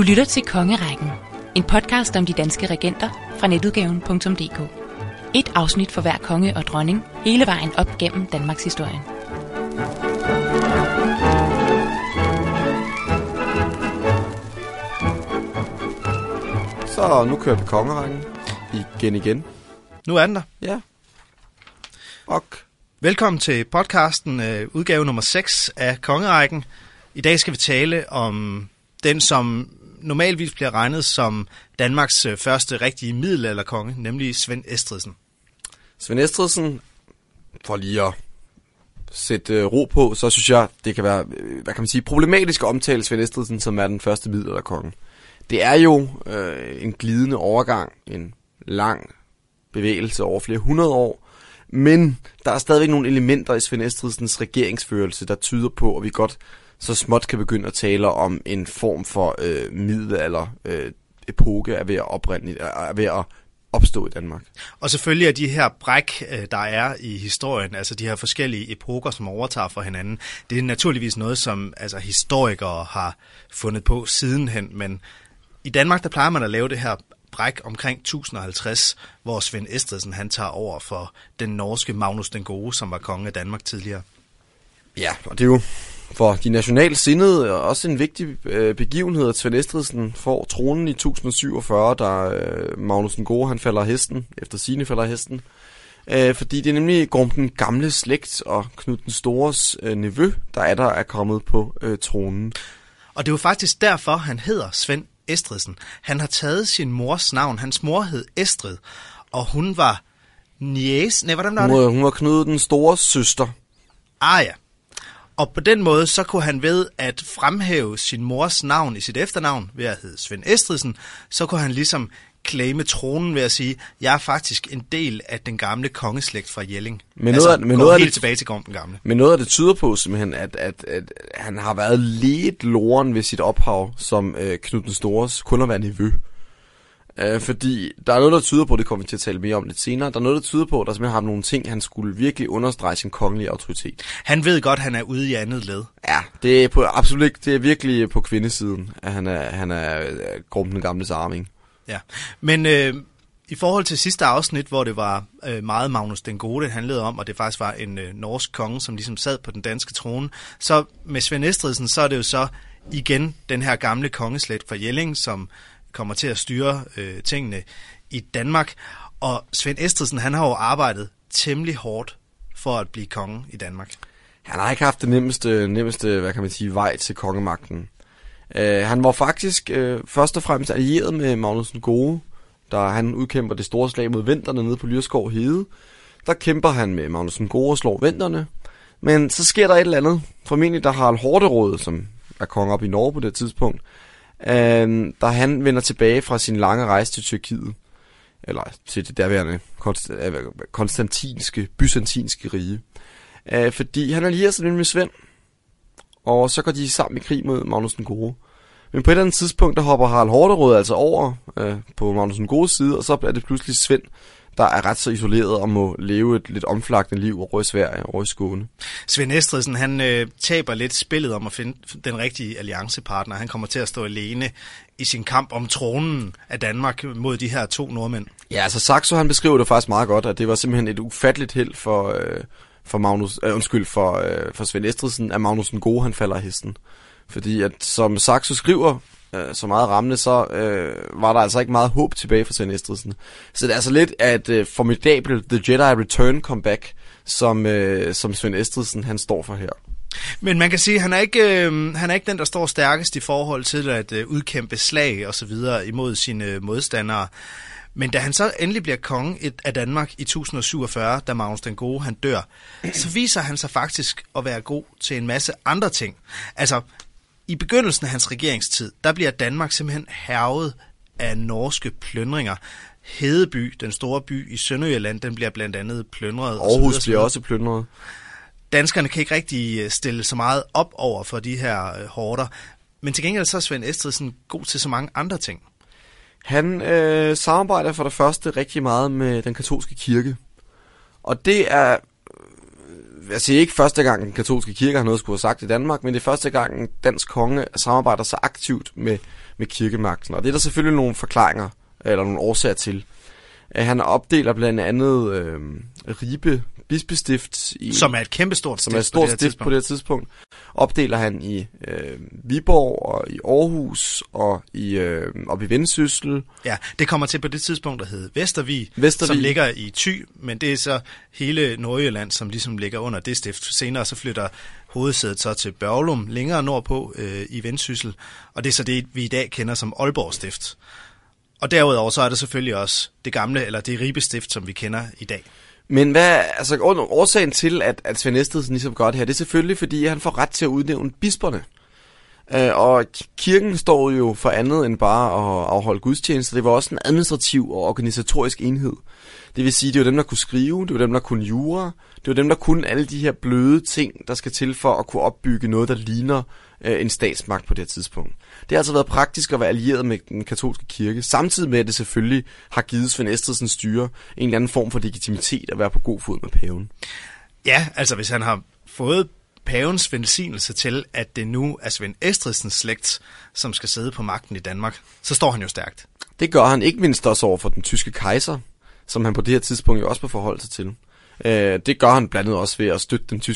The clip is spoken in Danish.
lytter til Kongerækken, en podcast om de danske regenter fra netudgaven.dk. Et afsnit for hver konge og dronning, hele vejen op gennem Danmarks historie. Så nu kører vi Kongerækken igen. Nu er den der. Ja. Og velkommen til podcasten, udgave nummer 6 af Kongerækken. I dag skal vi tale om den, som normalvis bliver regnet som Danmarks første rigtige middelalderkonge, nemlig Svend Estridsen. Svend Estridsen, for lige at sætte ro på, så synes jeg, det kan være, problematisk at omtale Svend Estridsen, som er den første middelalderkonge. Det er jo en glidende overgang, en lang bevægelse over flere hundrede år, men der er stadigvæk nogle elementer i Svend Estridsens regeringsførelse, der tyder på, at vi godt så småt kan begynde at tale om en form for middelalder epoke er ved at opstå i Danmark. Og selvfølgelig er de her bræk, der er i historien, altså de her forskellige epoker, som overtager for hinanden, det er naturligvis noget, som historikere har fundet på sidenhen, men i Danmark, der plejer man at lave det her bræk omkring 1050, hvor Svend Estridsen han tager over for den norske Magnus den Gode, som var konge af Danmark tidligere. Ja, og det er jo for de nationalt sindede også en vigtig begivenhed, at Svend Estridsen får tronen i 1047, da Magnus den Gode han falder af hesten, efter sigende falder af hesten. Fordi det er nemlig Gorm den gamle slægt og Knud den Stores nevø, der er kommet på tronen. Og det er jo faktisk derfor, han hedder Svend Estridsen. Han har taget sin mors navn. Hans mor hed Estrid, og hun var Hun var Knud den Stores søster. Ah ja. Og på den måde, så kunne han ved at fremhæve sin mors navn i sit efternavn, ved at hedde Svend Estridsen, så kunne han ligesom claime tronen ved at sige, jeg er faktisk en del af den gamle kongeslægt fra Jelling. Helt tilbage til Gorm den gamle. Men noget af det tyder på simpelthen, at han har været lidt loren ved sit ophav, som Knud den Stores kun at være nevø. Fordi der er noget, der tyder på, det kommer vi til at tale mere om lidt senere, der er noget, der tyder på, at der simpelthen har nogle ting, han skulle virkelig understrege sin kongelige autoritet. Han ved godt, at han er ude i andet led. Ja, det er absolut ikke, det er virkelig på kvindesiden, at han er Gorm den gamles arving. Ja, men i forhold til sidste afsnit, hvor det var meget Magnus den Gode, det handlede om, og det faktisk var en norsk konge, som ligesom sad på den danske trone, så med Svend Estridsen, så er det jo så igen den her gamle kongeslægt fra Jelling, som kommer til at styre tingene i Danmark. Og Svend Estridsen, han har jo arbejdet temmelig hårdt for at blive konge i Danmark. Han har ikke haft det nemmeste vej til kongemagten. Han var faktisk først og fremmest allieret med Magnus den Gode, da han udkæmper det store slag mod venderne nede på Lyrskov Hede. Der kæmper han med Magnus den Gode og slår venderne. Men så sker der et eller andet. Formentlig der Harald Hårderåde, som er konge op i Norge på det tidspunkt, da han vender tilbage fra sin lange rejse til Tyrkiet, eller til det derværende byzantinske rige. Fordi han allierer sig med Svend, og så går de sammen i krig mod Magnus den Gode. Men på et eller andet tidspunkt, der hopper Harald Hårderåde altså over på Magnus den Godes side, og så er det pludselig Svend, der er ret så isoleret og må leve et lidt omflakkende liv over i Sverige, over i Skåne. Svend Estridsen, han taber lidt spillet om at finde den rigtige alliancepartner. Han kommer til at stå alene i sin kamp om tronen af Danmark mod de her to nordmænd. Ja, altså Saxo, han beskriver det faktisk meget godt, at det var simpelthen et ufatteligt held for Svend Estridsen, at Magnus den Gode, han falder af hesten. Fordi at, som Saxo skriver, så meget rammende, så var der altså ikke meget håb tilbage for Svend Estridsen. Så det er altså lidt af et formidabelt The Jedi Return comeback, som Svend Estridsen han står for her. Men man kan sige, at han er ikke den, der står stærkest i forhold til at udkæmpe slag og så videre imod sine modstandere. Men da han så endelig bliver konge af Danmark i 1047, da Magnus den Gode han dør, så viser han sig faktisk at være god til en masse andre ting. Altså, i begyndelsen af hans regeringstid, der bliver Danmark simpelthen hærget af norske plyndringer. Hedeby, den store by i Sønderjylland, den bliver blandt andet plyndret. Aarhus bliver også plyndret. Danskerne kan ikke rigtig stille så meget op over for de her horder. Men til gengæld så er Svend Estridsen god til så mange andre ting. Han samarbejder for det første rigtig meget med den katolske kirke. Og det er, jeg siger ikke første gang, den katolske kirke har noget skulle have sagt i Danmark, men det er første gang, dansk konge samarbejder så aktivt med med kirkemagten. Og det er der selvfølgelig nogle forklaringer, eller nogle årsager til. Han opdeler blandt andet Ribe bispestift, som er et kæmpestort stift, som er et stort stift på det her tidspunkt. Opdeler han i Viborg og i Aarhus og op i Vendsyssel. Ja, det kommer til på det tidspunkt, der hed Vestervig, som ligger i Thy, men det er så hele Nordjylland, som ligesom ligger under det stift. Senere så flytter hovedsædet så til Børglum, længere nordpå i Vendsyssel, og det er så det, vi i dag kender som Aalborg Stift. Og derudover så er der selvfølgelig også det gamle, eller det Ribe Stift, som vi kender i dag. Men årsagen til, at Svend Estridsen ligesom gør det her, det er selvfølgelig, fordi han får ret til at udnævne bisperne. Og kirken står jo for andet end bare at afholde gudstjenester. Det var også en administrativ og organisatorisk enhed. Det vil sige, det var dem, der kunne skrive, det var dem, der kunne jura, det var dem, der kunne alle de her bløde ting, der skal til for at kunne opbygge noget, der ligner en statsmagt på det her tidspunkt. Det har altså været praktisk at være allieret med den katolske kirke, samtidig med, at det selvfølgelig har givet Svend Estridsens styre en eller anden form for legitimitet at være på god fod med paven. Ja, altså hvis han har fået pavens velsignelse til, at det nu er Svend Estridsens slægt, som skal sidde på magten i Danmark, så står han jo stærkt. Det gør han ikke mindst også over for den tyske kejser, som han på det her tidspunkt jo også må forholde sig til. Det gør han blandt andet også ved at støtte den tyske